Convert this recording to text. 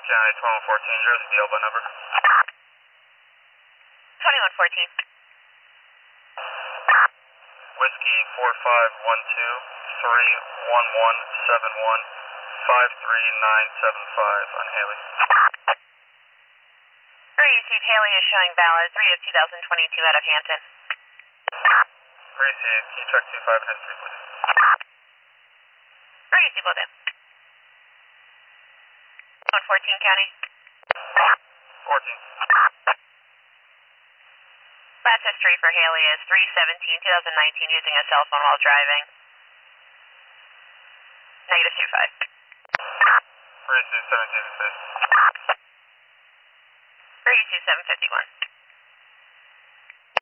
County 2114, here's the Elba number. 2114. Whiskey 4512-31171-53975 on Haley. Received. Haley is showing Ballard 3 of 2022 out of Hampton. Received. Can you check 25 and history, please? Received, will do. 114 County. 14. Last history for Haley is 3/17/2019 using a cell phone while driving. -25. Received 17 6. Received 751.